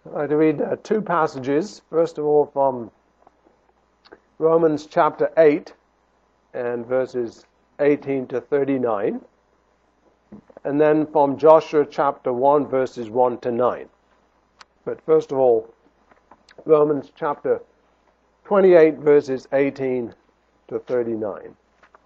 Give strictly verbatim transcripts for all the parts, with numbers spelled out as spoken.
I'd like to read uh, two passages. First of all, from Romans chapter eight and verses eighteen to thirty-nine. And then from Joshua chapter one, verses one to nine. But first of all, Romans chapter twenty-eight, verses eighteen to thirty-nine.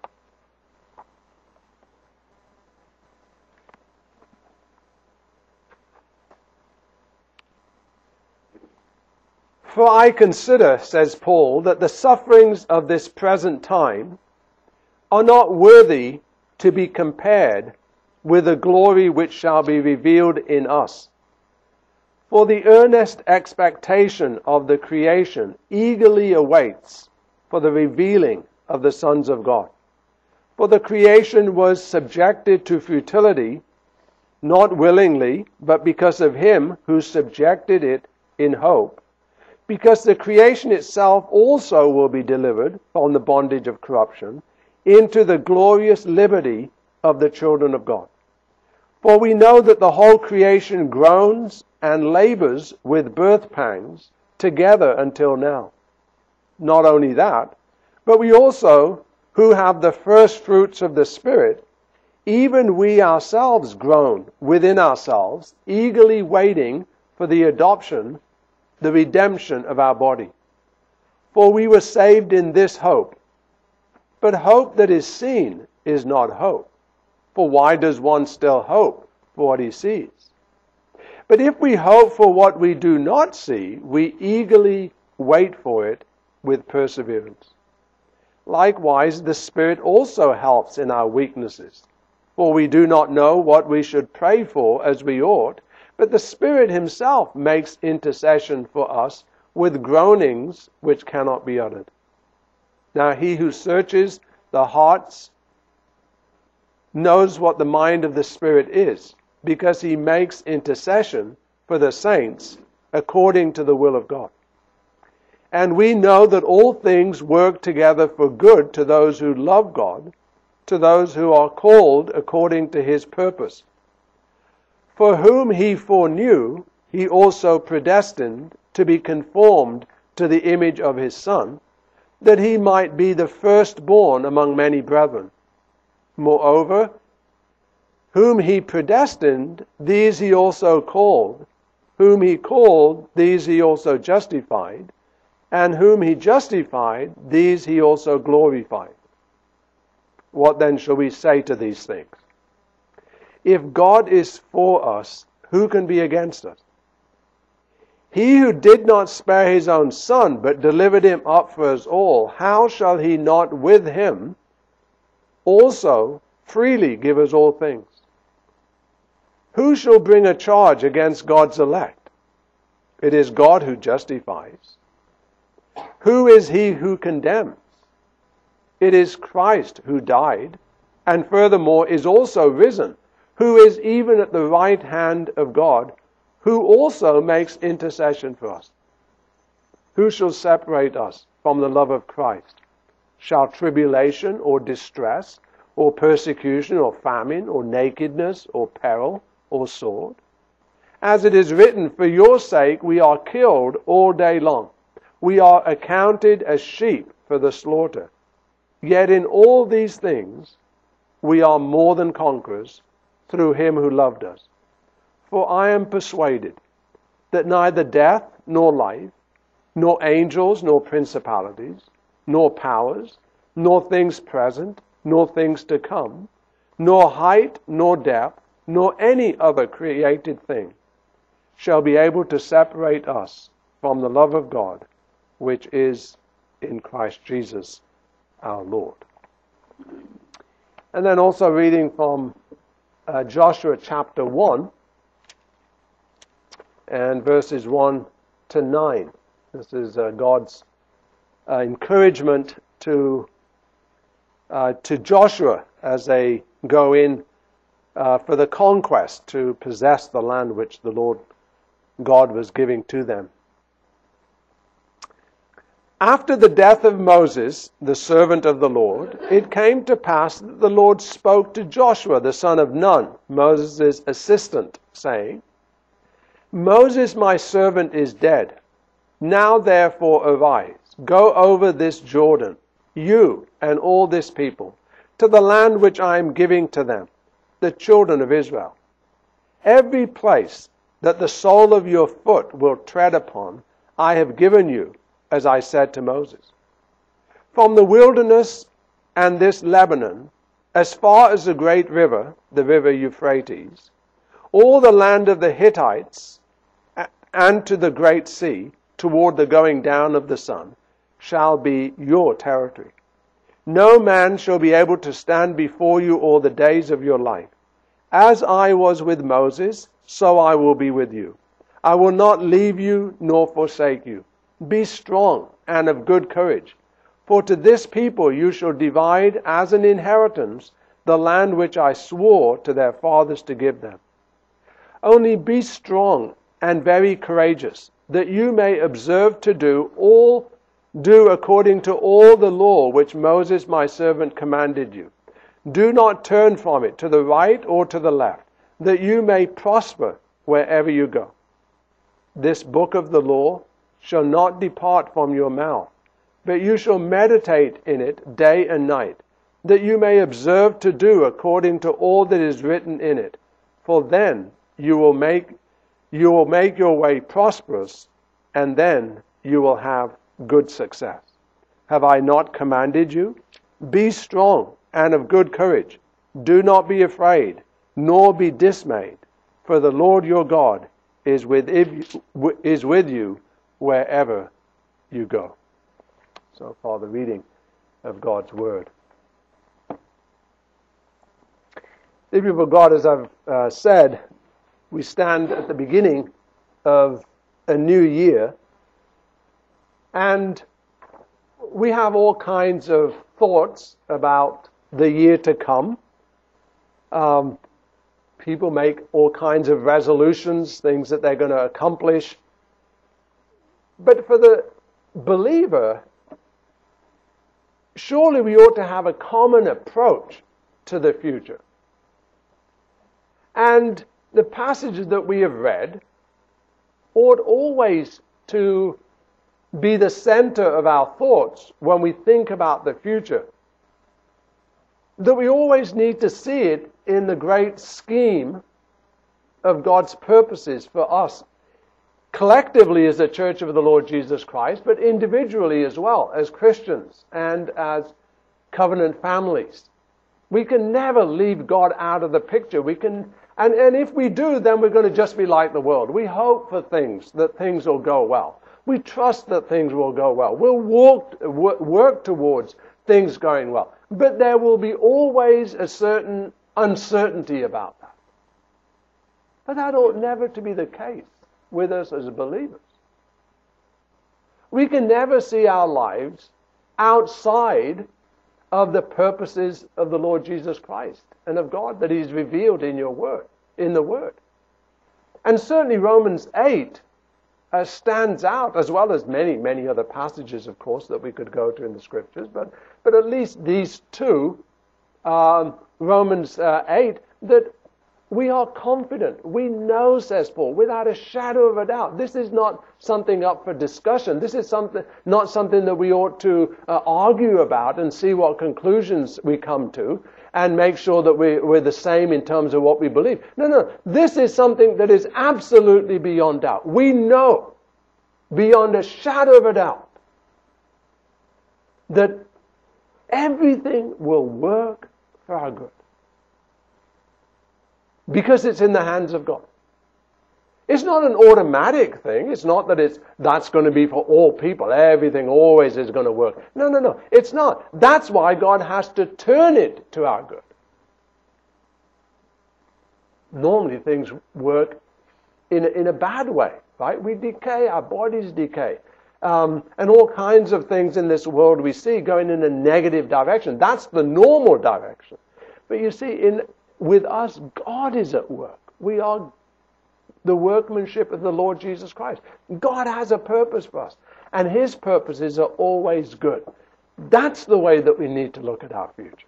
For I consider, says Paul, that the sufferings of this present time are not worthy to be compared with the glory which shall be revealed in us. For the earnest expectation of the creation eagerly awaits for the revealing of the sons of God. For the creation was subjected to futility, not willingly, but because of him who subjected it in hope, because the creation itself also will be delivered from the bondage of corruption into the glorious liberty of the children of God. For we know that the whole creation groans and labors with birth pangs together until now. Not only that, but we also, who have the first fruits of the Spirit, even we ourselves groan within ourselves, eagerly waiting for the adoption, the redemption of our body. For we were saved in this hope. But hope that is seen is not hope. For why does one still hope for what he sees? But if we hope for what we do not see, we eagerly wait for it with perseverance. Likewise, the Spirit also helps in our weaknesses. For we do not know what we should pray for as we ought, but the Spirit himself makes intercession for us with groanings which cannot be uttered. Now he who searches the hearts knows what the mind of the Spirit is, because he makes intercession for the saints according to the will of God. And we know that all things work together for good to those who love God, to those who are called according to his purpose. For whom he foreknew, he also predestined to be conformed to the image of his Son, that he might be the firstborn among many brethren. Moreover, whom he predestined, these he also called. Whom he called, these he also justified. And whom he justified, these he also glorified. What then shall we say to these things? If God is for us, who can be against us? He who did not spare his own Son, but delivered him up for us all, how shall he not with him also freely give us all things? Who shall bring a charge against God's elect? It is God who justifies. Who is he who condemns? It is Christ who died, and furthermore is also risen, who is even at the right hand of God, who also makes intercession for us. Who shall separate us from the love of Christ? Shall tribulation or distress or persecution or famine or nakedness or peril or sword? As it is written, for your sake we are killed all day long. We are accounted as sheep for the slaughter. Yet in all these things we are more than conquerors through him who loved us. For I am persuaded that neither death nor life, nor angels nor principalities, nor powers, nor things present, nor things to come, nor height nor depth, nor any other created thing shall be able to separate us from the love of God, which is in Christ Jesus our Lord. And then also reading from Uh, Joshua chapter one and verses one to nine. This is uh, God's uh, encouragement to uh, to Joshua as they go in uh, for the conquest to possess the land which the Lord God was giving to them. After the death of Moses, the servant of the Lord, it came to pass that the Lord spoke to Joshua, the son of Nun, Moses' assistant, saying, Moses my servant is dead. Now therefore arise, go over this Jordan, you and all this people, to the land which I am giving to them, the children of Israel. Every place that the sole of your foot will tread upon, I have given you, as I said to Moses. From the wilderness and this Lebanon, as far as the great river, the river Euphrates, all the land of the Hittites, and to the great sea, toward the going down of the sun, shall be your territory. No man shall be able to stand before you all the days of your life. As I was with Moses, so I will be with you. I will not leave you nor forsake you. Be strong and of good courage. For to this people you shall divide as an inheritance the land which I swore to their fathers to give them. Only be strong and very courageous, that you may observe to do all, do according to all the law which Moses my servant commanded you. Do not turn from it to the right or to the left, that you may prosper wherever you go. This book of the law shall not depart from your mouth, but you shall meditate in it day and night, that you may observe to do according to all that is written in it. For then you will make you will make your way prosperous, and then you will have good success. Have I not commanded you? Be strong and of good courage. Do not be afraid, nor be dismayed, for the Lord your God is with is with you wherever you go. So far, the reading of God's Word. The people of God, as I've uh, said, we stand at the beginning of a new year, and we have all kinds of thoughts about the year to come. Um, people make all kinds of resolutions, things that they're going to accomplish. But for the believer, surely we ought to have a common approach to the future. And the passages that we have read ought always to be the center of our thoughts when we think about the future. That we always need to see it in the great scheme of God's purposes for us, collectively as the Church of the Lord Jesus Christ, but individually as well, as Christians and as covenant families. We can never leave God out of the picture. We can And, and if we do, then we're going to just be like the world. We hope for things, that things will go well. We trust that things will go well. We'll walk, work towards things going well. But there will be always a certain uncertainty about that. But that ought never to be the case with us as believers. We can never see our lives outside of the purposes of the Lord Jesus Christ and of God that He's revealed in your word, in the Word. And certainly Romans eight uh, stands out, as well as many, many other passages, of course, that we could go to in the Scriptures, but, but at least these two, um, Romans uh, eight, that we are confident. We know, says Paul, without a shadow of a doubt. This is not something up for discussion. This is something, not something that we ought to uh, argue about and see what conclusions we come to and make sure that we, we're the same in terms of what we believe. No, no. This is something that is absolutely beyond doubt. We know, beyond a shadow of a doubt, that everything will work for our good. Because it's in the hands of God. It's not an automatic thing. It's not that it's that's going to be for all people. Everything always is going to work. No, no, no. It's not. That's why God has to turn it to our good. Normally things work in a, in a bad way, right? We decay, our bodies decay. Um, and all kinds of things in this world we see going in a negative direction. That's the normal direction. But you see, in with us, God is at work. We are the workmanship of the Lord Jesus Christ. God has a purpose for us, and His purposes are always good. That's the way that we need to look at our future.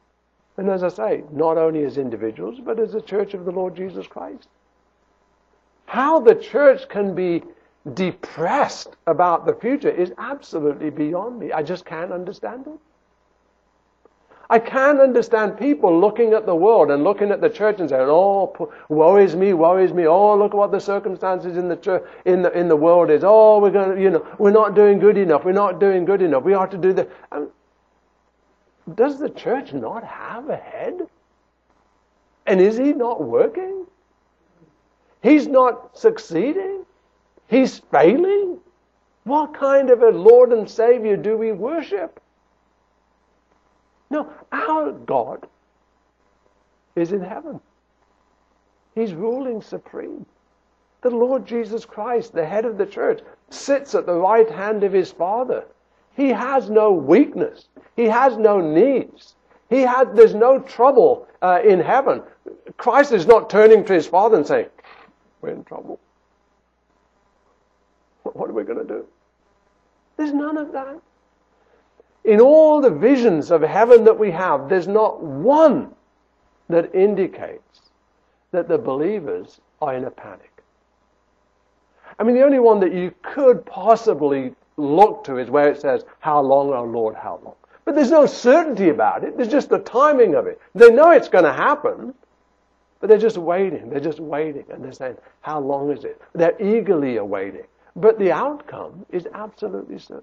And as I say, not only as individuals, but as a church of the Lord Jesus Christ. How the church can be depressed about the future is absolutely beyond me. I just can't understand it. I can't understand people looking at the world and looking at the church and saying, "Oh, woe is me, woe is me. Oh, look at what the circumstances in the church, in the in the world is. Oh, we're going to, you know, we're not doing good enough. We're not doing good enough. We ought to do the." I mean, does the church not have a head? And is he not working? He's not succeeding. He's failing. What kind of a Lord and Savior do we worship? No, our God is in heaven. He's ruling supreme. The Lord Jesus Christ, the head of the church, sits at the right hand of his Father. He has no weakness. He has no needs. He had, there's no trouble uh, in heaven. Christ is not turning to his Father and saying, "We're in trouble. What are we going to do?" There's none of that. In all the visions of heaven that we have, there's not one that indicates that the believers are in a panic. I mean, the only one that you could possibly look to is where it says, "How long, O Lord, how long?" But there's no certainty about it. There's just the timing of it. They know it's going to happen, but they're just waiting. They're just waiting. And they're saying, "How long is it?" They're eagerly awaiting. But the outcome is absolutely certain.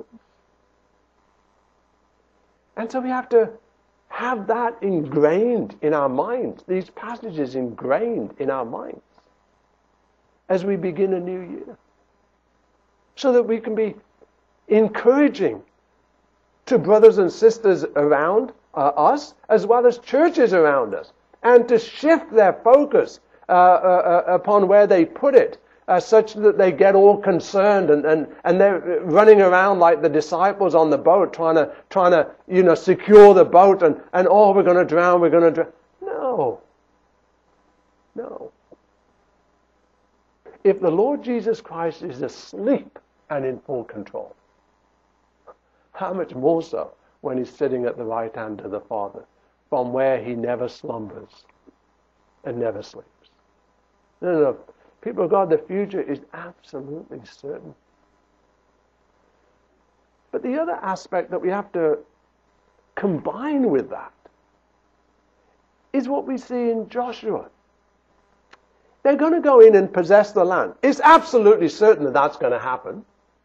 And so we have to have that ingrained in our minds, these passages ingrained in our minds as we begin a new year, so that we can be encouraging to brothers and sisters around uh, us, as well as churches around us, and to shift their focus uh, uh, uh, upon where they put it, Uh, such that they get all concerned and, and, and they're running around like the disciples on the boat trying to, trying to you know, secure the boat and, and oh, we're going to drown, we're going to drown. No. No. If the Lord Jesus Christ is asleep and in full control, how much more so when he's sitting at the right hand of the Father, from where he never slumbers and never sleeps. No, no, no. People of God, the future is absolutely certain. But the other aspect that we have to combine with that is what we see in Joshua. They're going to go in and possess the land. It's absolutely certain that that's going to happen.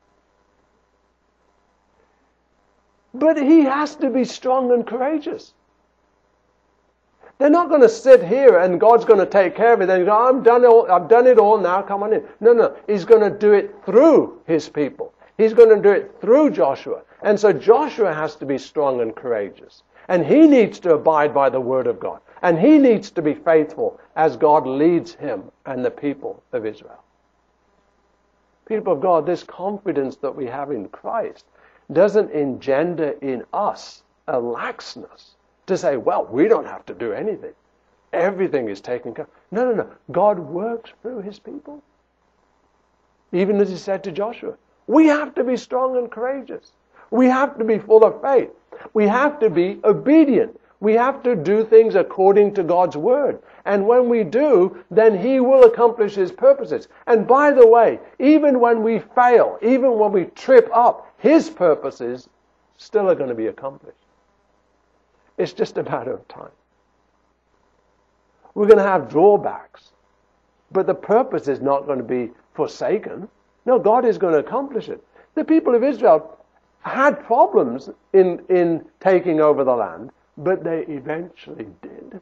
But he has to be strong and courageous. They're not going to sit here and God's going to take care of it. They go, I'm done all, I've done it all now, come on in. No, no. He's going to do it through his people. He's going to do it through Joshua. And so Joshua has to be strong and courageous. And he needs to abide by the word of God. And he needs to be faithful as God leads him and the people of Israel. People of God, this confidence that we have in Christ doesn't engender in us a laxness to say, well, we don't have to do anything. Everything is taken care of. No, no, no. God works through his people. Even as he said to Joshua, we have to be strong and courageous. We have to be full of faith. We have to be obedient. We have to do things according to God's word. And when we do, then he will accomplish his purposes. And by the way, even when we fail, even when we trip up, his purposes still are going to be accomplished. It's just a matter of time. We're going to have drawbacks, but the purpose is not going to be forsaken. No, God is going to accomplish it. The people of Israel had problems in, in taking over the land, but they eventually did.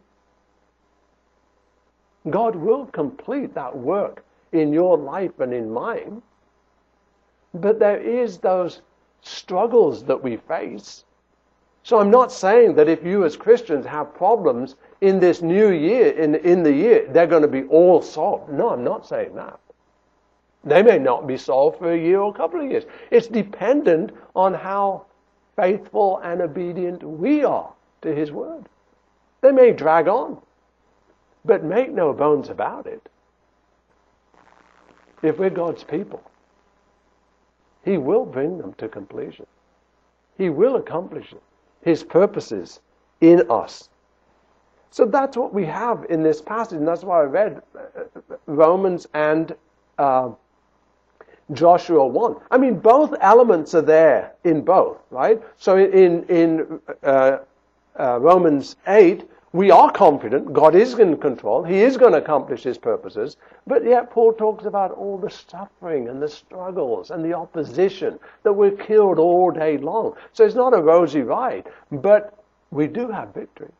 God will complete that work in your life and in mine, but there is those struggles that we face. So I'm not saying that if you as Christians have problems in this new year, in, in the year, they're going to be all solved. No, I'm not saying that. They may not be solved for a year or a couple of years. It's dependent on how faithful and obedient we are to his word. They may drag on, but make no bones about it. If we're God's people, he will bring them to completion. He will accomplish it. His purposes in us. So that's what we have in this passage, and that's why I read Romans and uh, Joshua one. I mean, both elements are there in both, right? So in, in uh, uh, Romans eight, we are confident God is in control. He is going to accomplish His purposes. But yet Paul talks about all the suffering and the struggles and the opposition, that we're killed all day long. So it's not a rosy ride, but we do have victory.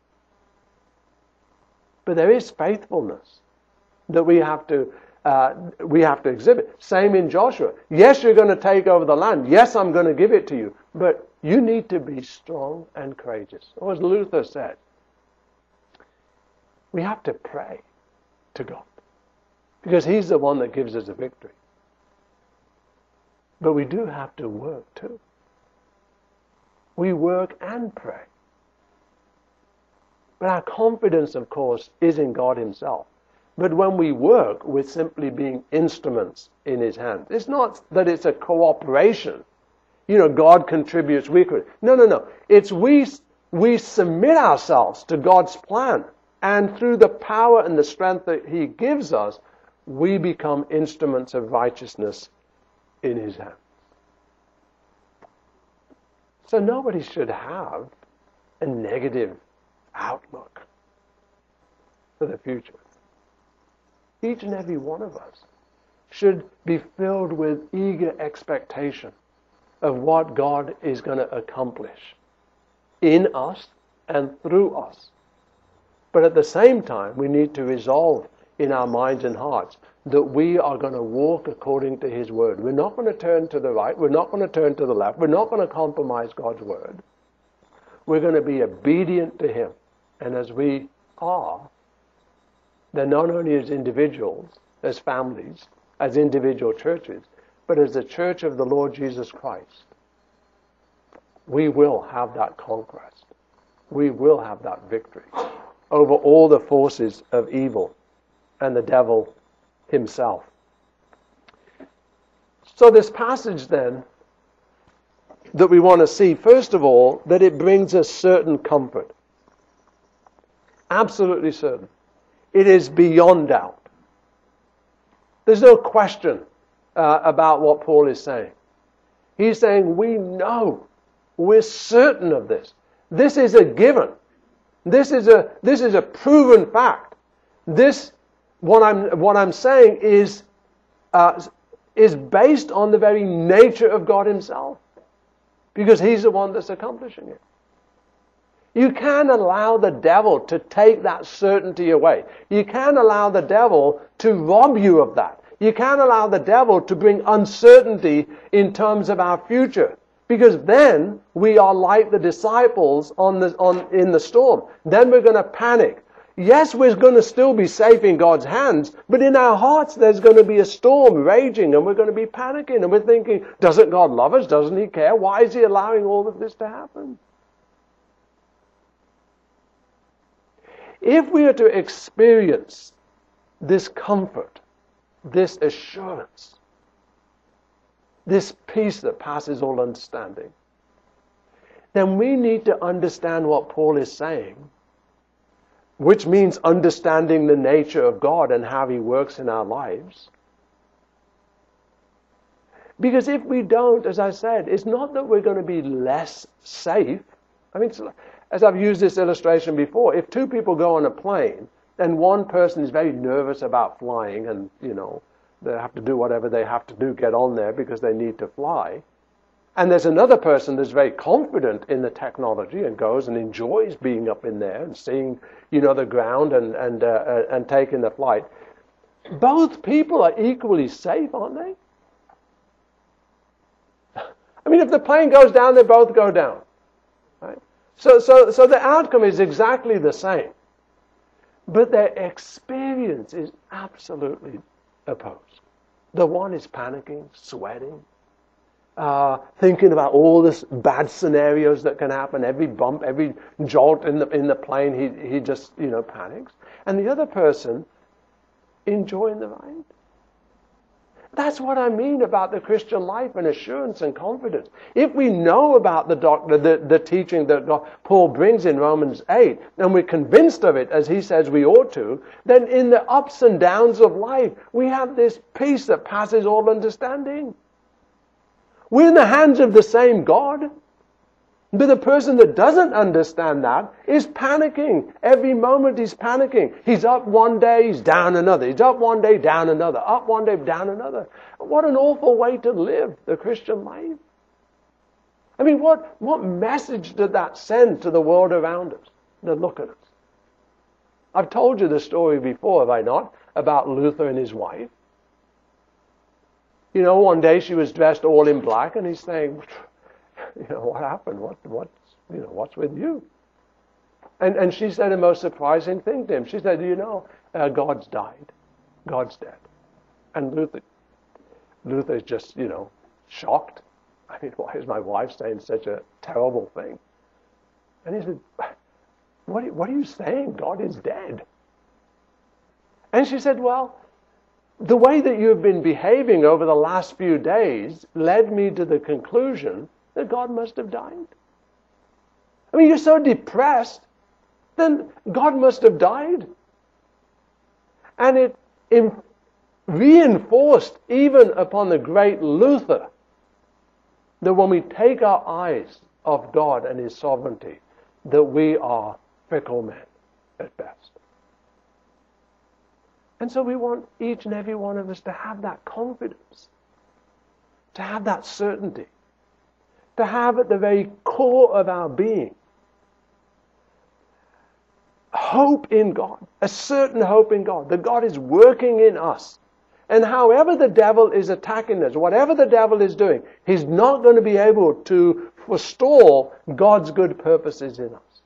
But there is faithfulness that we have to uh, we have to exhibit. Same in Joshua. Yes, you're going to take over the land. Yes, I'm going to give it to you. But you need to be strong and courageous. Or as Luther said, we have to pray to God, because He's the one that gives us a victory. But we do have to work too. We work and pray. But our confidence, of course, is in God Himself. But when we work, we're simply being instruments in His hands. It's not that it's a cooperation. You know, God contributes, we could. No, no, no. It's we, we submit ourselves to God's plan. And through the power and the strength that He gives us, we become instruments of righteousness in His hands. So nobody should have a negative outlook for the future. Each and every one of us should be filled with eager expectation of what God is going to accomplish in us and through us. But at the same time, we need to resolve in our minds and hearts that we are going to walk according to His word. We're not going to turn to the right. We're not going to turn to the left. We're not going to compromise God's word. We're going to be obedient to Him. And as we are, then not only as individuals, as families, as individual churches, but as the church of the Lord Jesus Christ, we will have that conquest. We will have that victory over all the forces of evil and the devil himself. So this passage then that we want to see, first of all, that it brings us certain comfort. Absolutely certain. It is beyond doubt. There's no question uh, about what Paul is saying. He's saying we know, we're certain of this. This is a given. This is a this is a proven fact. This what I'm what I'm saying is uh, is based on the very nature of God Himself, because He's the one that's accomplishing it. You can't allow the devil to take that certainty away. You can't allow the devil to rob you of that. You can't allow the devil to bring uncertainty in terms of our future. Because then we are like the disciples on the, on, in the storm. Then we're going to panic. Yes, we're going to still be safe in God's hands, but in our hearts there's going to be a storm raging and we're going to be panicking and we're thinking, doesn't God love us? Doesn't He care? Why is He allowing all of this to happen? If we are to experience this comfort, this assurance, this peace that passes all understanding, then we need to understand what Paul is saying, which means understanding the nature of God and how He works in our lives. Because if we don't, as I said, it's not that we're going to be less safe. I mean, as I've used this illustration before, if two people go on a plane and one person is very nervous about flying and, you know, they have to do whatever they have to do, get on there because they need to fly, and there's another person that's very confident in the technology and goes and enjoys being up in there and seeing, you know, the ground and and uh, and taking the flight, both people are equally safe, aren't they? I mean, if the plane goes down, they both go down. Right? So, so, so the outcome is exactly the same. But their experience is absolutely opposed. The one is panicking, sweating, uh, thinking about all this bad scenarios that can happen. Every bump, every jolt in the in the plane, he he just, you know, panics. And the other person enjoying the ride. That's what I mean about the Christian life and assurance and confidence. If we know about the doctrine, the, the teaching that God, Paul brings in Romans eight, and we're convinced of it as he says we ought to, then in the ups and downs of life, we have this peace that passes all understanding. We're in the hands of the same God. But the person that doesn't understand that is panicking. Every moment he's panicking. He's up one day, he's down another. He's up one day, down another. Up one day, down another. What an awful way to live the Christian life. I mean, what, what message did that send to the world around us? Now look at us. I've told you the story before, have I not? About Luther and his wife. You know, one day she was dressed all in black and he's saying, you know, what happened? What, what's, you know, what's with you? And and she said a most surprising thing to him. She said, you know, uh, God's died. God's dead. And Luther, Luther's just, you know, shocked. I mean, why is my wife saying such a terrible thing? And he said, what are, what are you saying? God is dead. And she said, well, the way that you have been behaving over the last few days led me to the conclusion that God must have died. I mean, you're so depressed, then God must have died. And it in, reinforced even upon the great Luther that when we take our eyes off God and His sovereignty, that we are fickle men at best. And so we want each and every one of us to have that confidence, to have that certainty, to have at the very core of our being hope in God, a certain hope in God, that God is working in us. And however the devil is attacking us, whatever the devil is doing, he's not going to be able to forestall God's good purposes in us.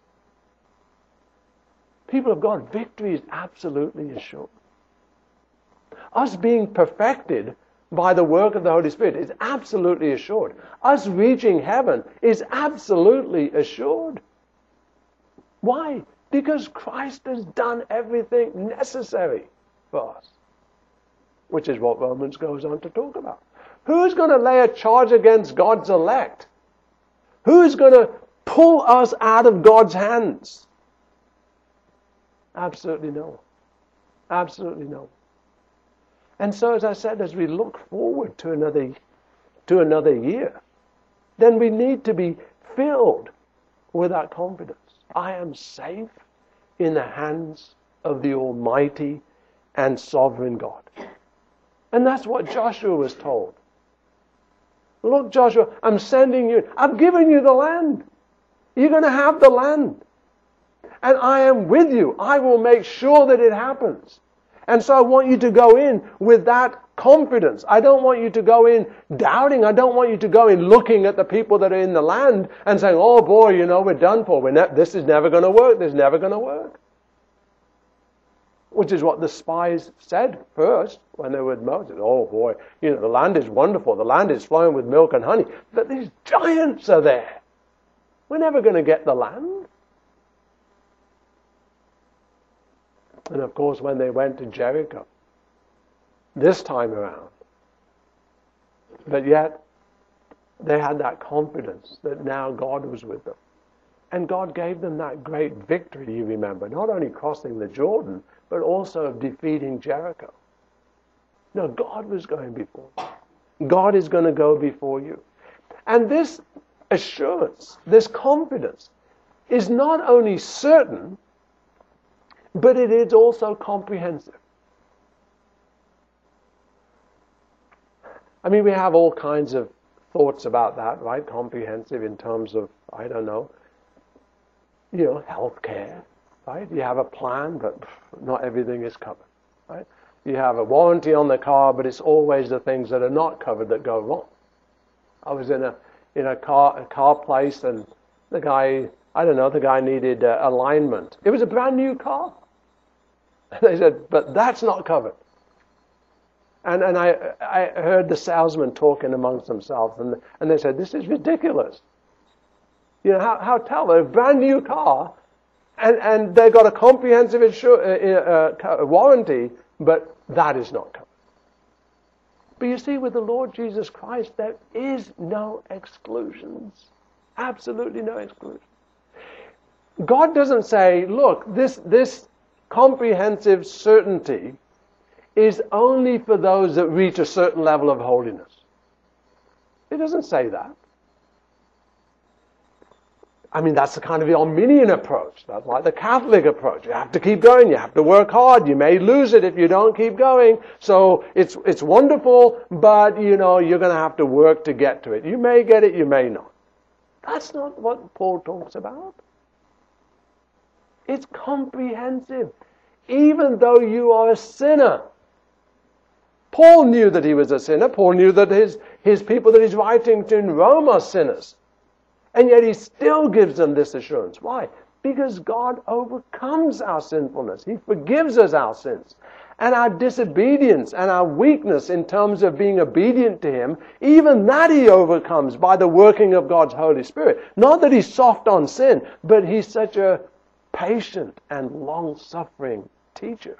People of God, victory is absolutely assured. Us being perfected by the work of the Holy Spirit is absolutely assured. Us reaching heaven is absolutely assured. Why? Because Christ has done everything necessary for us. Which is what Romans goes on to talk about. Who's going to lay a charge against God's elect? Who's going to pull us out of God's hands? Absolutely no one. Absolutely no one. And so, as I said, as we look forward to another, to another year, then we need to be filled with that confidence. I am safe in the hands of the Almighty and Sovereign God. And that's what Joshua was told. Look, Joshua, I'm sending you. I've given you the land. You're going to have the land. And I am with you. I will make sure that it happens. And so I want you to go in with that confidence. I don't want you to go in doubting. I don't want you to go in looking at the people that are in the land and saying, oh boy, you know, we're done for. We're ne- this is never going to work. This is never going to work. Which is what the spies said first when they were with Moses. Oh boy, you know, the land is wonderful. The land is flowing with milk and honey. But these giants are there. We're never going to get the land. And of course, when they went to Jericho, this time around, but yet they had that confidence that now God was with them. And God gave them that great victory, you remember, not only crossing the Jordan, but also of defeating Jericho. No, God was going before you. God is going to go before you. And this assurance, this confidence, is not only certain, but it is also comprehensive. I mean, we have all kinds of thoughts about that, right? Comprehensive in terms of, I don't know, you know, healthcare, right? You have a plan, but not everything is covered, right? You have a warranty on the car, but it's always the things that are not covered that go wrong. I was in a in a car a car place, and the guy, I don't know, the guy needed uh, alignment. It was a brand new car. They said, but that's not covered. And and I I heard the salesman talking amongst themselves, and and they said, this is ridiculous. You know, how how tell a brand new car, and and they've got a comprehensive insur- uh, uh, warranty, but that is not covered. But you see, with the Lord Jesus Christ, there is no exclusions. Absolutely no exclusions. God doesn't say, look, this, this comprehensive certainty is only for those that reach a certain level of holiness. He doesn't say that. I mean, that's the kind of the Arminian approach. That's like the Catholic approach. You have to keep going. You have to work hard. You may lose it if you don't keep going. So it's it's wonderful, but, you know, you're going to have to work to get to it. You may get it, you may not. That's not what Paul talks about. It's comprehensive. Even though you are a sinner. Paul knew that he was a sinner. Paul knew that his, his people that he's writing to in Rome are sinners. And yet he still gives them this assurance. Why? Because God overcomes our sinfulness. He forgives us our sins. And our disobedience and our weakness in terms of being obedient to Him, even that He overcomes by the working of God's Holy Spirit. Not that He's soft on sin, but He's such a patient and long-suffering teacher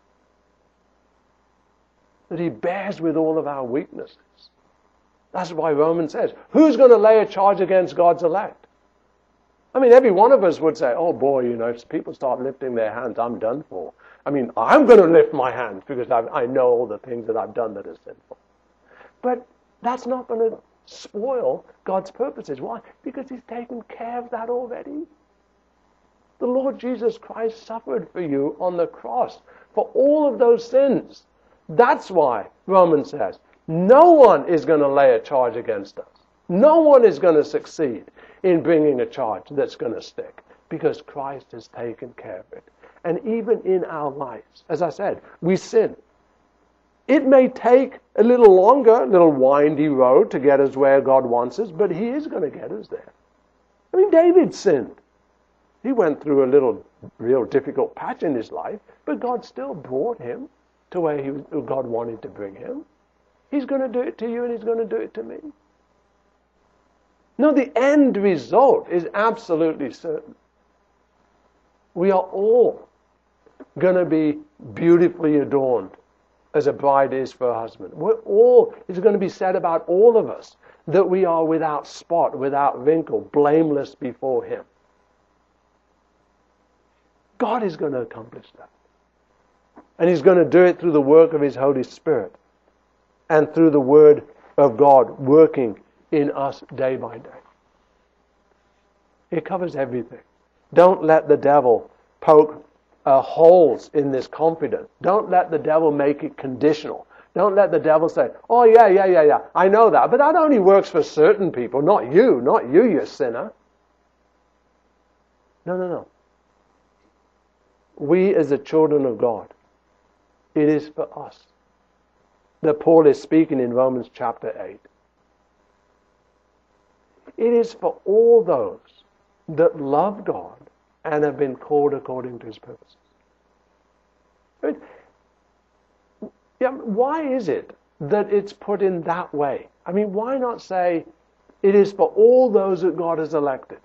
that He bears with all of our weaknesses. That's why Romans says, who's going to lay a charge against God's elect? I mean, every one of us would say, oh boy, you know, if people start lifting their hands, I'm done for. I mean, I'm going to lift my hands because I, I know all the things that I've done that are sinful. But that's not going to spoil God's purposes. Why? Because He's taken care of that already. The Lord Jesus Christ suffered for you on the cross for all of those sins. That's why Romans says, no one is going to lay a charge against us. No one is going to succeed in bringing a charge that's going to stick because Christ has taken care of it. And even in our lives, as I said, we sin. It may take a little longer, a little windy road to get us where God wants us, but He is going to get us there. I mean, David sinned. He went through a little real difficult patch in his life, but God still brought him to where he, God wanted to bring him. He's going to do it to you and He's going to do it to me. No, the end result is absolutely certain. We are all going to be beautifully adorned as a bride is for her husband. We're all, it's going to be said about all of us that we are without spot, without wrinkle, blameless before Him. God is going to accomplish that. And He's going to do it through the work of His Holy Spirit and through the Word of God working in us day by day. It covers everything. Don't let the devil poke uh, holes in this confidence. Don't let the devil make it conditional. Don't let the devil say, oh yeah, yeah, yeah, yeah, I know that, but that only works for certain people, not you, not you, you sinner. No, no, no. We as the children of God, it is for us that Paul is speaking in Romans chapter eight. It is for all those that love God and have been called according to His purposes. I mean, yeah, why is it that it's put in that way? I mean, why not say it is for all those that God has elected?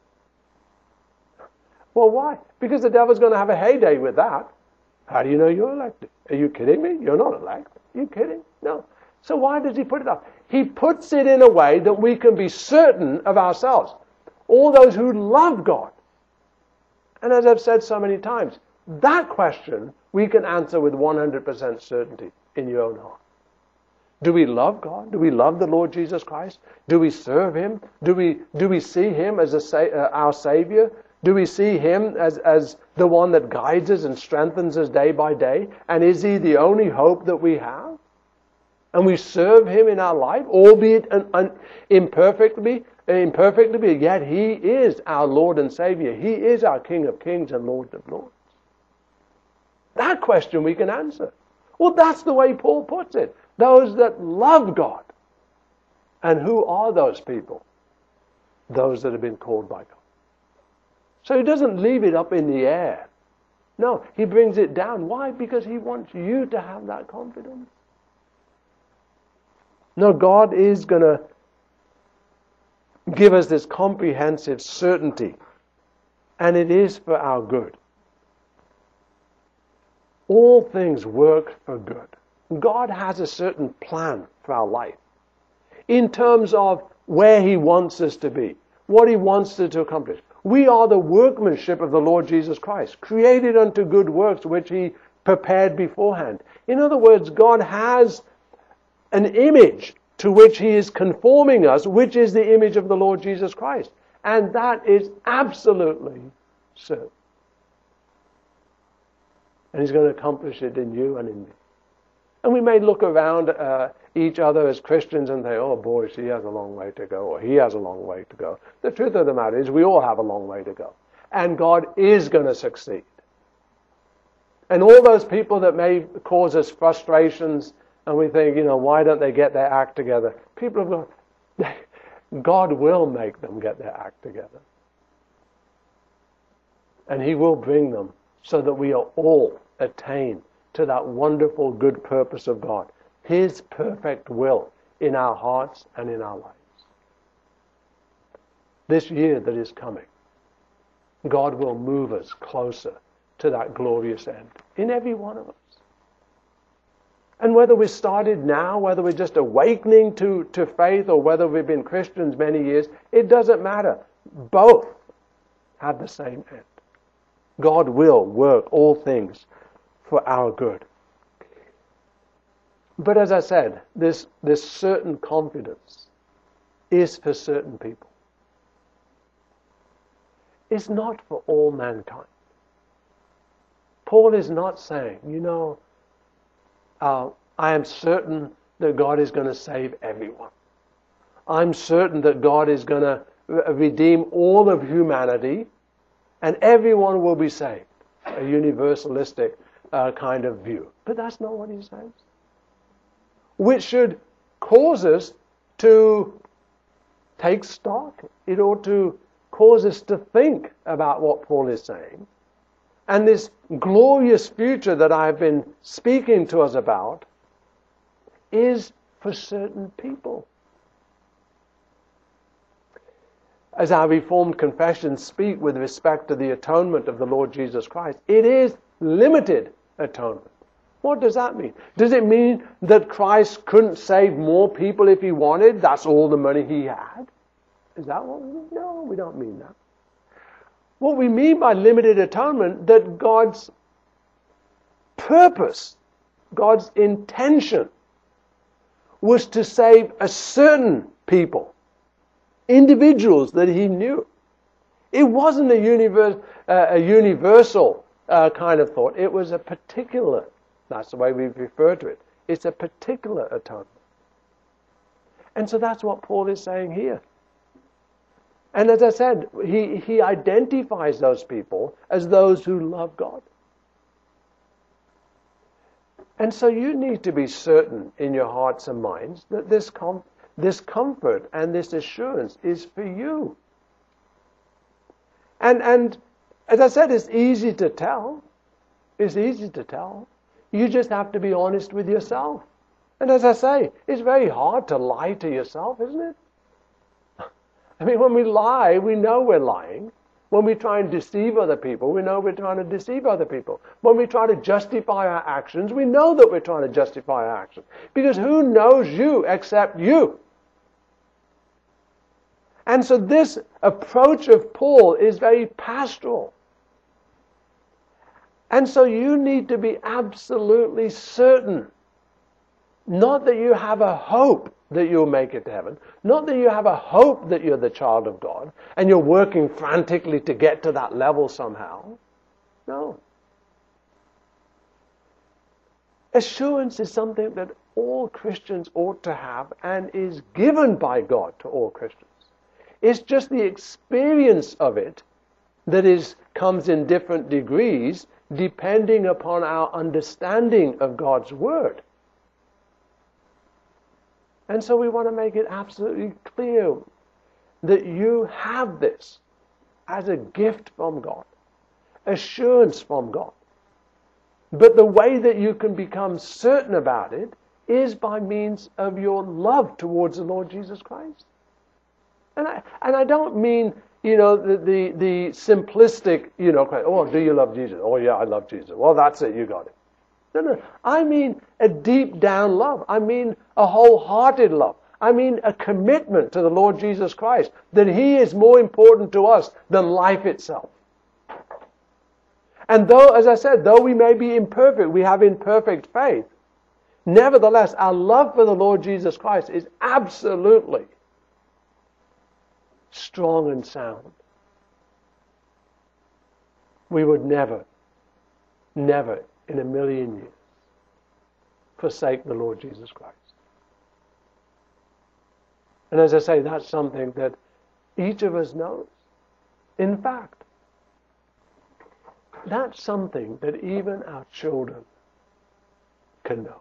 Well, why? Because the devil's going to have a heyday with that. How do you know you're elected? Are you kidding me? You're not elected. Are you kidding? No. So why does he put it up? He puts it in a way that we can be certain of ourselves. All those who love God. And as I've said so many times, that question we can answer with one hundred percent certainty in your own heart. Do we love God? Do we love the Lord Jesus Christ? Do we serve Him? Do we do we see Him as a, uh, our Savior? Do we see Him as, as the one that guides us and strengthens us day by day? And is He the only hope that we have? And we serve Him in our life, albeit un, un, imperfectly, imperfectly, but yet He is our Lord and Savior. He is our King of Kings and Lord of Lords. That question we can answer. Well, that's the way Paul puts it. Those that love God. And who are those people? Those that have been called by God. So he doesn't leave it up in the air. No, he brings it down. Why? Because he wants you to have that confidence. No, God is going to give us this comprehensive certainty. And it is for our good. All things work for good. God has a certain plan for our life in terms of where He wants us to be, what He wants us to accomplish. We are the workmanship of the Lord Jesus Christ, created unto good works which He prepared beforehand. In other words, God has an image to which He is conforming us, which is the image of the Lord Jesus Christ. And that is absolutely certain. And He's going to accomplish it in you and in me. And we may look around uh, each other as Christians and say, oh boy, she has a long way to go, or he has a long way to go. The truth of the matter is we all have a long way to go. And God is going to succeed. And all those people that may cause us frustrations, and we think, you know, why don't they get their act together? People have gone, God will make them get their act together. And He will bring them so that we are all attained to that wonderful good purpose of God, His perfect will in our hearts and in our lives. This year that is coming, God will move us closer to that glorious end in every one of us. And whether we started now, whether we're just awakening to, to faith, or whether we've been Christians many years, it doesn't matter. Both have the same end. God will work all things for our good. But as I said, this, this certain confidence is for certain people. It's not for all mankind. Paul is not saying, you know, uh, I am certain that God is going to save everyone. I'm certain that God is going to redeem all of humanity and everyone will be saved. A universalistic uh, kind of view. But that's not what he says. Which should cause us to take stock. It ought to cause us to think about what Paul is saying. And this glorious future that I've been speaking to us about is for certain people. As our Reformed confessions speak with respect to the atonement of the Lord Jesus Christ, it is limited atonement. What does that mean? Does it mean that Christ couldn't save more people if He wanted? That's all the money He had? Is that what we mean? No, we don't mean that. What we mean by limited atonement, that God's purpose, God's intention, was to save a certain people, individuals that He knew. It wasn't a, universe, uh, a universal uh, kind of thought. It was a particular, that's the way we refer to it. It's a particular atonement. And so that's what Paul is saying here. And as I said, he, he identifies those people as those who love God. And so you need to be certain in your hearts and minds that this, com- this comfort and this assurance is for you. And, and as I said, it's easy to tell. It's easy to tell. You just have to be honest with yourself. And as I say, it's very hard to lie to yourself, isn't it? I mean, when we lie, we know we're lying. When we try and deceive other people, we know we're trying to deceive other people. When we try to justify our actions, we know that we're trying to justify our actions. Because who knows you except you? And so this approach of Paul is very pastoral. And so you need to be absolutely certain. Not that you have a hope that you'll make it to heaven. Not that you have a hope that you're the child of God and you're working frantically to get to that level somehow. No. Assurance is something that all Christians ought to have and is given by God to all Christians. It's just the experience of it that is comes in different degrees depending upon our understanding of God's Word. And so we want to make it absolutely clear that you have this as a gift from God, assurance from God. But the way that you can become certain about it is by means of your love towards the Lord Jesus Christ. And I, and I don't mean, you know, the, the, the simplistic, you know, oh, do you love Jesus? Oh, yeah, I love Jesus. Well, that's it, you got it. No, no. I mean a deep down love. I mean a wholehearted love. I mean a commitment to the Lord Jesus Christ, that He is more important to us than life itself. And though, as I said, though we may be imperfect, we have imperfect faith, nevertheless, our love for the Lord Jesus Christ is absolutely strong and sound. We would never, never in a million years forsake the Lord Jesus Christ. And as I say, that's something that each of us knows. In fact, that's something that even our children can know.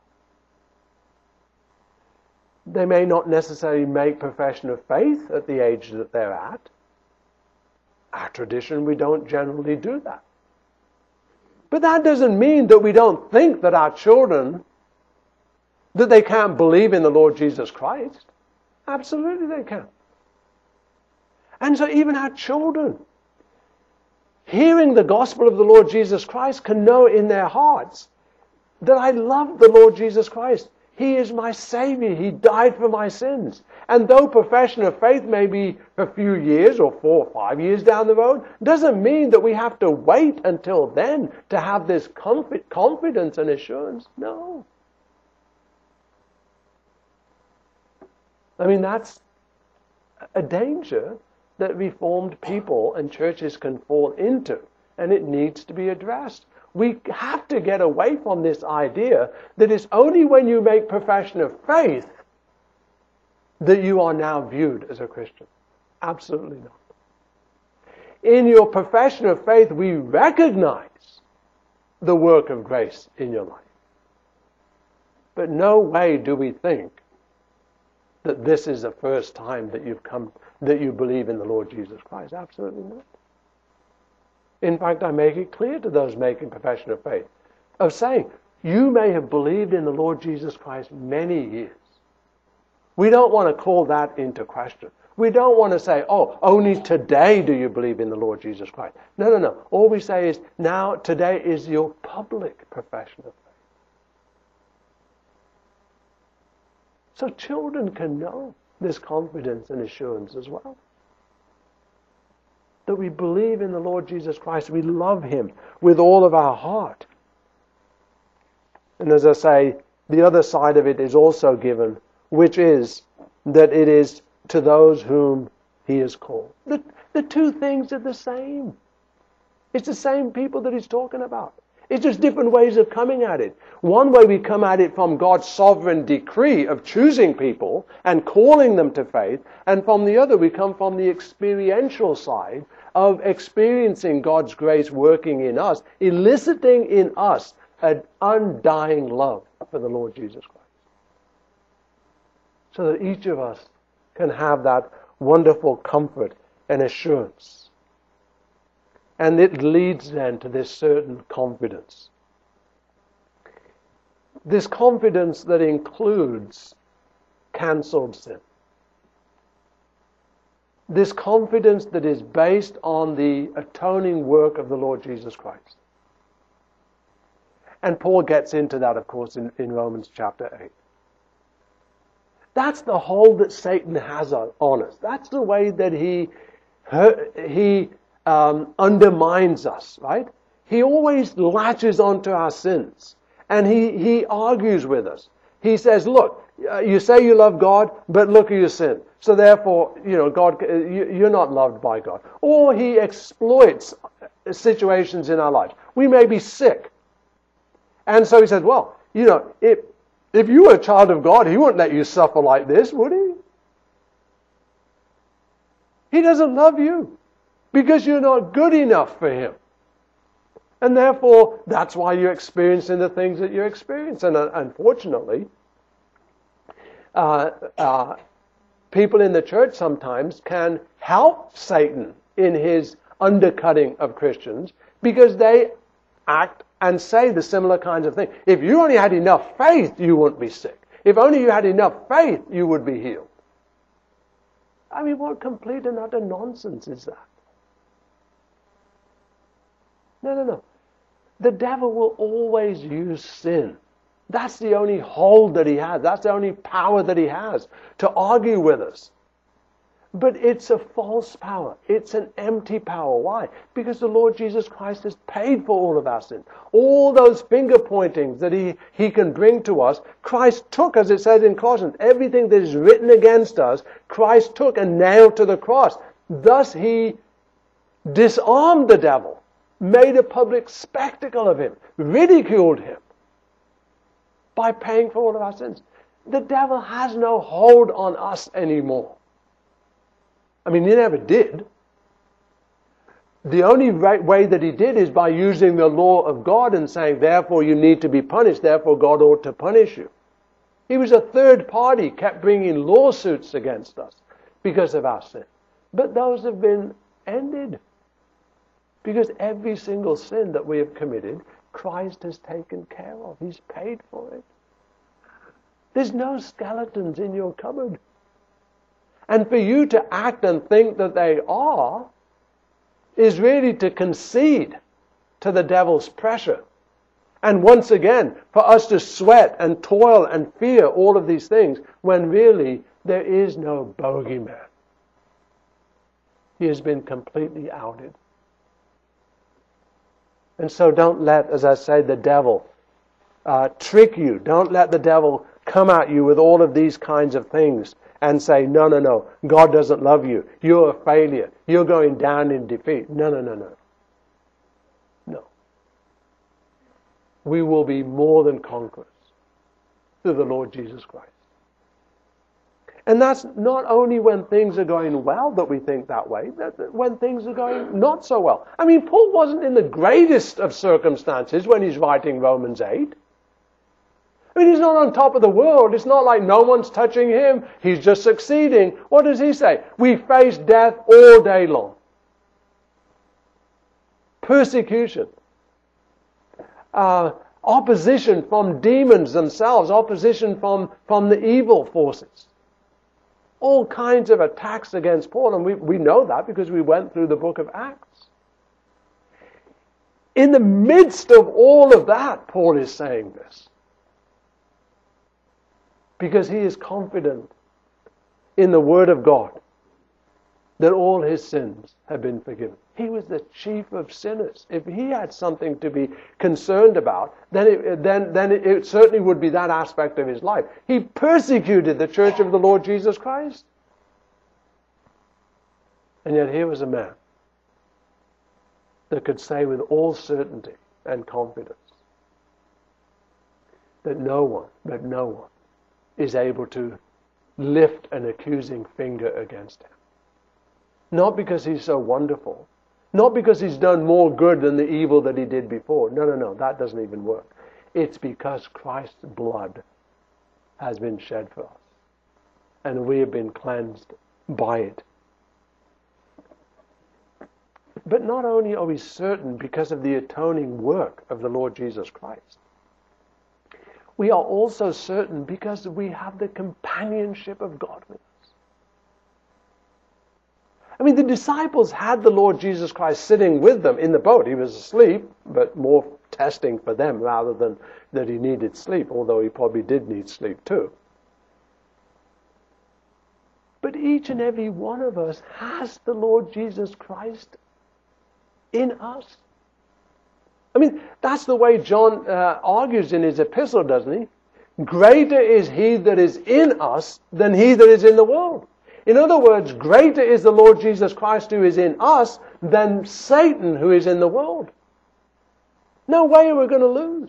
They may not necessarily make profession of faith at the age that they're at. Our tradition, we don't generally do that. But that doesn't mean that we don't think that our children, that they can't believe in the Lord Jesus Christ. Absolutely they can. And so even our children, hearing the gospel of the Lord Jesus Christ, can know in their hearts that I love the Lord Jesus Christ. He is my Savior. He died for my sins. And though profession of faith may be a few years or four or five years down the road, doesn't mean that we have to wait until then to have this confidence and assurance. No. I mean, that's a danger that Reformed people and churches can fall into, and it needs to be addressed. We have to get away from this idea that it's only when you make profession of faith that you are now viewed as a Christian. Absolutely not. In your profession of faith, we recognize the work of grace in your life. But no way do we think that this is the first time that you've come, that you believe in the Lord Jesus Christ. Absolutely not. In fact, I make it clear to those making profession of faith, of saying, you may have believed in the Lord Jesus Christ many years. We don't want to call that into question. We don't want to say, oh, only today do you believe in the Lord Jesus Christ. No, no, no. All we say is, now, today is your public profession of faith. So children can know this confidence and assurance as well. That we believe in the Lord Jesus Christ. We love Him with all of our heart. And as I say, the other side of it is also given, which is that it is to those whom He has called. The, the two things are the same. It's the same people that He's talking about. It's just different ways of coming at it. One way we come at it from God's sovereign decree of choosing people and calling them to faith, and from the other we come from the experiential side of experiencing God's grace working in us, eliciting in us an undying love for the Lord Jesus Christ. So that each of us can have that wonderful comfort and assurance. And it leads then to this certain confidence. This confidence that includes cancelled sin. This confidence that is based on the atoning work of the Lord Jesus Christ. And Paul gets into that, of course, in, in Romans chapter eight. That's the hold that Satan has on, on us. That's the way that he, he um, undermines us, right? He always latches onto our sins. And he, he argues with us. He says, look, uh, you say you love God, but look at your sin. So therefore, you know, God, you, you're not loved by God. Or he exploits situations in our lives. We may be sick. And so he says, well, you know, if, if you were a child of God, He wouldn't let you suffer like this, would He? He doesn't love you because you're not good enough for Him. And therefore, that's why you're experiencing the things that you're experiencing. And unfortunately, uh, uh, people in the church sometimes can help Satan in his undercutting of Christians because they act and say the similar kinds of things. If you only had enough faith, you wouldn't be sick. If only you had enough faith, you would be healed. I mean, what complete and utter nonsense is that? No, no, no. The devil will always use sin. That's the only hold that he has. That's the only power that he has to argue with us. But it's a false power. It's an empty power. Why? Because the Lord Jesus Christ has paid for all of our sin. All those finger pointings that he, he can bring to us, Christ took, as it says in Colossians, everything that is written against us, Christ took and nailed to the cross. Thus he disarmed the devil, made a public spectacle of him, ridiculed him by paying for all of our sins. The devil has no hold on us anymore. I mean, he never did. The only right way that he did is by using the law of God and saying, therefore you need to be punished, therefore God ought to punish you. He was a third party, kept bringing lawsuits against us because of our sin. But those have been ended. Because every single sin that we have committed, Christ has taken care of. He's paid for it. There's no skeletons in your cupboard. And for you to act and think that they are is really to concede to the devil's pressure. And once again, for us to sweat and toil and fear all of these things when really there is no bogeyman. He has been completely outed. And so don't let, as I say, the devil uh, trick you. Don't let the devil come at you with all of these kinds of things and say, no, no, no, God doesn't love you. You're a failure. You're going down in defeat. No, no, no, no. No. We will be more than conquerors through the Lord Jesus Christ. And that's not only when things are going well that we think that way, that when things are going not so well. I mean, Paul wasn't in the greatest of circumstances when he's writing Romans eight. I mean, he's not on top of the world. It's not like no one's touching him. He's just succeeding. What does he say? We face death all day long. Persecution. Uh, opposition from demons themselves. Opposition from, from the evil forces. All kinds of attacks against Paul. And we, we know that because we went through the book of Acts. In the midst of all of that, Paul is saying this. Because he is confident in the Word of God that all his sins have been forgiven. He was the chief of sinners. If he had something to be concerned about, then it, then, then it certainly would be that aspect of his life. He persecuted the church of the Lord Jesus Christ. And yet here was a man that could say with all certainty and confidence that no one, but no one, is able to lift an accusing finger against him. Not because he's so wonderful. Not because he's done more good than the evil that he did before. No, no, no, that doesn't even work. It's because Christ's blood has been shed for us. And we have been cleansed by it. But not only are we certain because of the atoning work of the Lord Jesus Christ, we are also certain because we have the companionship of God with us. I mean, the disciples had the Lord Jesus Christ sitting with them in the boat. He was asleep, but more testing for them rather than that he needed sleep, although he probably did need sleep too. But each and every one of us has the Lord Jesus Christ in us. I mean, that's the way John uh, argues in his epistle, doesn't he? Greater is he that is in us than he that is in the world. In other words, greater is the Lord Jesus Christ who is in us than Satan who is in the world. No way are we going to lose.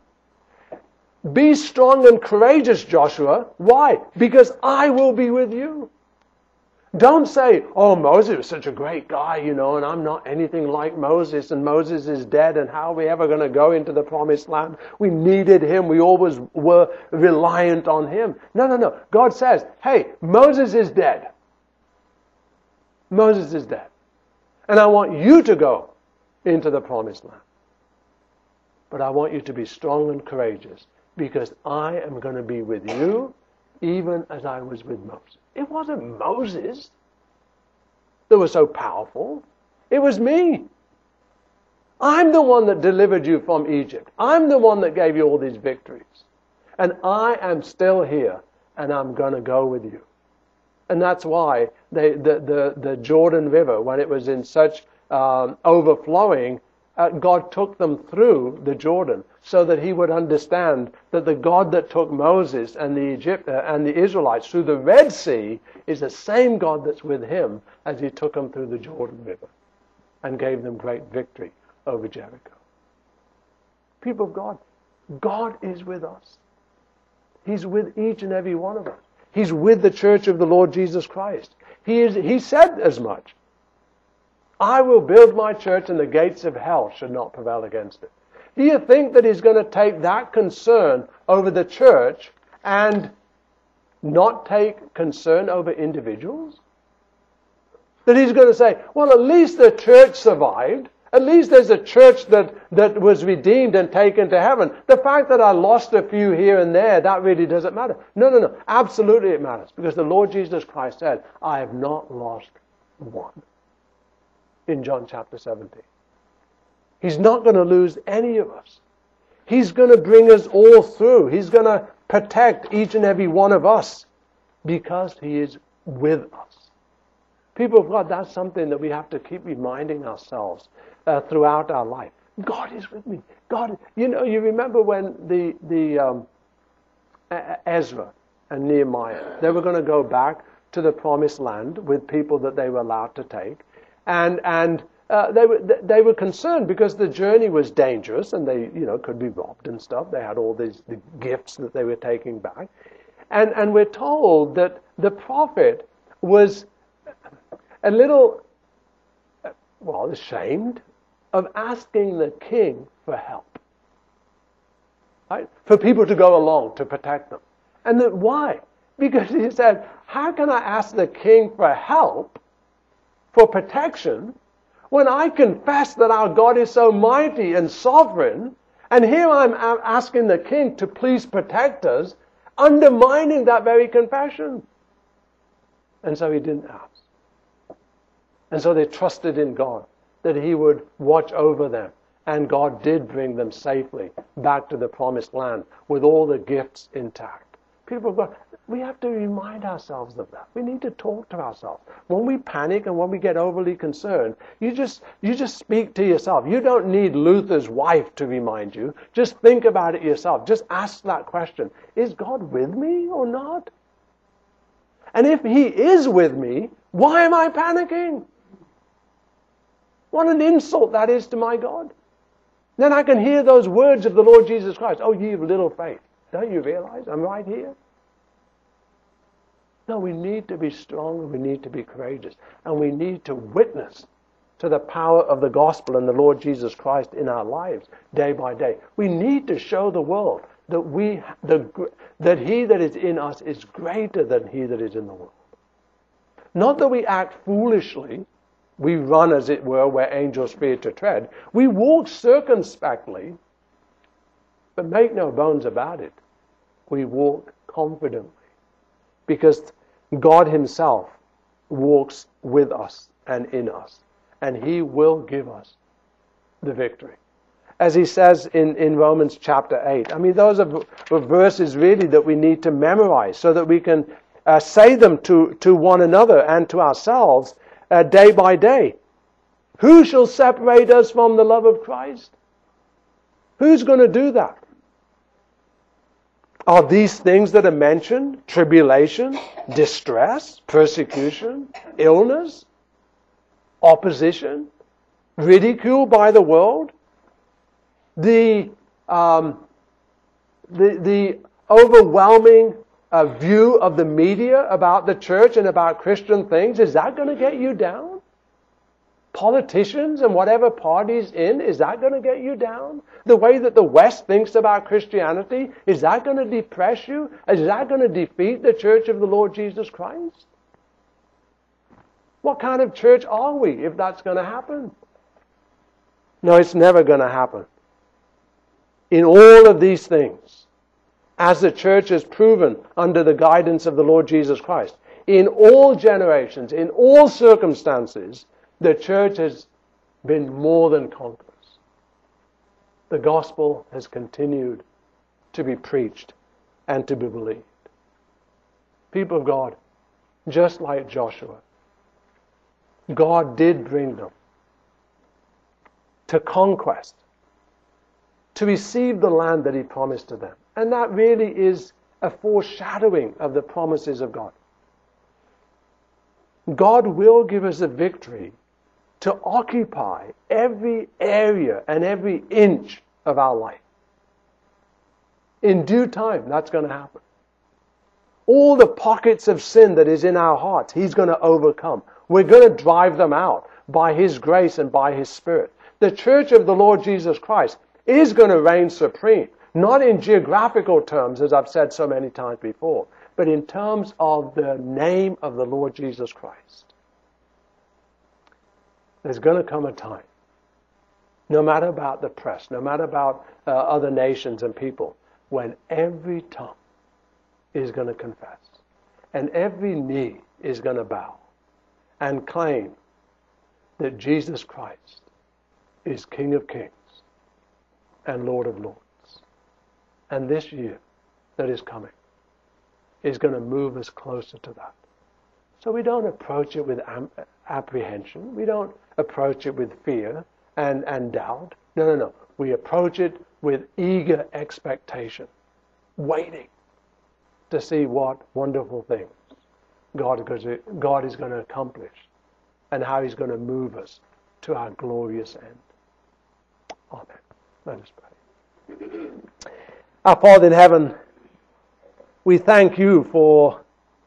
Be strong and courageous, Joshua. Why? Because I will be with you. Don't say, oh, Moses was such a great guy, you know, and I'm not anything like Moses, and Moses is dead, and how are we ever going to go into the promised land? We needed him. We always were reliant on him. No, no, no. God says, hey, Moses is dead. Moses is dead. And I want you to go into the promised land. But I want you to be strong and courageous, because I am going to be with you, even as I was with Moses. It wasn't Moses that was so powerful. It was me. I'm the one that delivered you from Egypt. I'm the one that gave you all these victories. And I am still here, and I'm going to go with you. And that's why they, the, the, the Jordan River, when it was in such um, overflowing, uh, God took them through the Jordan so that he would understand that the God that took Moses and the Egypt uh, and the Israelites through the Red Sea is the same God that's with him as he took them through the Jordan River and gave them great victory over Jericho. People of God, God is with us. He's with each and every one of us. He's with the church of the Lord Jesus Christ. He is, he said as much. I will build my church and the gates of hell should not prevail against it. Do you think that he's going to take that concern over the church and not take concern over individuals? That he's going to say, well, at least the church survived. At least there's a church that, that was redeemed and taken to heaven. The fact that I lost a few here and there, that really doesn't matter. No, no, no. Absolutely it matters. Because the Lord Jesus Christ said, I have not lost one. In John chapter seventeen. He's not going to lose any of us. He's going to bring us all through. He's going to protect each and every one of us because he is with us. People of God, that's something that we have to keep reminding ourselves uh, throughout our life. God is with me. God, you know, you remember when the the um, Ezra and Nehemiah, they were going to go back to the promised land with people that they were allowed to take, and and uh, they were they were concerned because the journey was dangerous and they you know could be robbed and stuff. They had all these the gifts that they were taking back, and and we're told that the prophet was a little, well, ashamed of asking the king for help. Right? For people to go along to protect them. And then why? Because he said, how can I ask the king for help, for protection, when I confess that our God is so mighty and sovereign, and here I'm asking the king to please protect us, undermining that very confession. And so he didn't ask. And so they trusted in God, that he would watch over them. And God did bring them safely back to the promised land with all the gifts intact. People of God, we have to remind ourselves of that. We need to talk to ourselves. When we panic and when we get overly concerned, you just, you just speak to yourself. You don't need Luther's wife to remind you. Just think about it yourself. Just ask that question. Is God with me or not? And if he is with me, why am I panicking? What an insult that is to my God. Then I can hear those words of the Lord Jesus Christ. Oh, ye of little faith. Don't you realize I'm right here? No, we need to be strong and we need to be courageous. And we need to witness to the power of the gospel and the Lord Jesus Christ in our lives day by day. We need to show the world that we, the, that he that is in us is greater than he that is in the world. Not that we act foolishly. We run, as it were, where angels fear to tread. We walk circumspectly, but make no bones about it. We walk confidently because God himself walks with us and in us, and he will give us the victory. As he says in, in Romans chapter eight. I mean, those are verses really that we need to memorize so that we can uh, say them to, to one another and to ourselves Uh, day by day. Who shall separate us from the love of Christ? Who's going to do that? Are these things that are mentioned tribulation, distress, persecution, illness, opposition, ridicule by the world, the um, the, the overwhelming a view of the media about the church and about Christian things, is that going to get you down? Politicians and whatever party's in, is that going to get you down? The way that the West thinks about Christianity, is that going to depress you? Is that going to defeat the church of the Lord Jesus Christ? What kind of church are we if that's going to happen? No, it's never going to happen. In all of these things, as the church has proven under the guidance of the Lord Jesus Christ, in all generations, in all circumstances, the church has been more than conquerors. the gospel has continued to be preached and to be believed. People of God, just like Joshua, God did bring them to conquest, to receive the land that He promised to them. And that really is a foreshadowing of the promises of God. God will give us a victory to occupy every area and every inch of our life. In due time, that's going to happen. All the pockets of sin that is in our hearts, He's going to overcome. We're going to drive them out by His grace and by His Spirit. The church of the Lord Jesus Christ is going to reign supreme, not in geographical terms, as I've said so many times before, but in terms of the name of the Lord Jesus Christ. There's going to come a time, no matter about the press, no matter about uh, other nations and people, when every tongue is going to confess and every knee is going to bow and claim that Jesus Christ is King of Kings and Lord of Lords. And this year that is coming is going to move us closer to that. So we don't approach it with am- apprehension. We don't approach it with fear and, and doubt. No, no, no. We approach it with eager expectation, waiting to see what wonderful things God is going to, God is going to accomplish and how He's going to move us to our glorious end. Amen. Let us pray. Our Father in heaven, we thank You for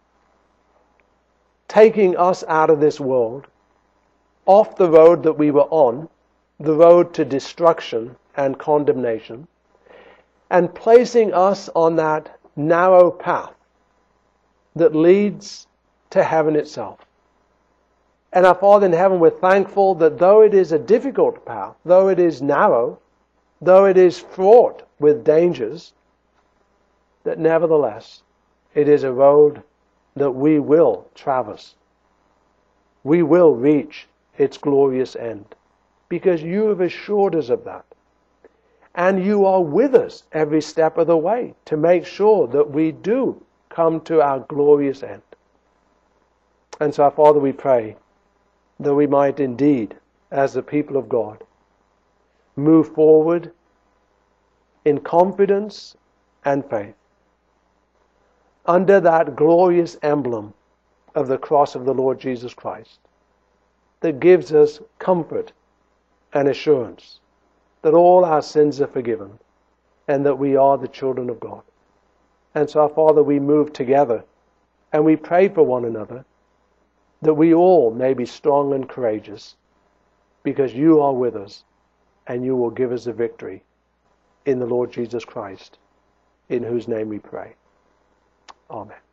taking us out of this world, off the road that we were on, the road to destruction and condemnation, and placing us on that narrow path that leads to heaven itself. And our Father in heaven, we're thankful that though it is a difficult path, though it is narrow, though it is fraught with dangers, that nevertheless it is a road that we will traverse. We will reach its glorious end, because You have assured us of that. And You are with us every step of the way to make sure that we do come to our glorious end. And so, our Father, we pray that we might indeed, as the people of God, move forward in confidence and faith under that glorious emblem of the cross of the Lord Jesus Christ that gives us comfort and assurance that all our sins are forgiven and that we are the children of God. And so, our Father, we move together and we pray for one another that we all may be strong and courageous, because You are with us and You will give us the victory in the Lord Jesus Christ, in whose name we pray. Amen.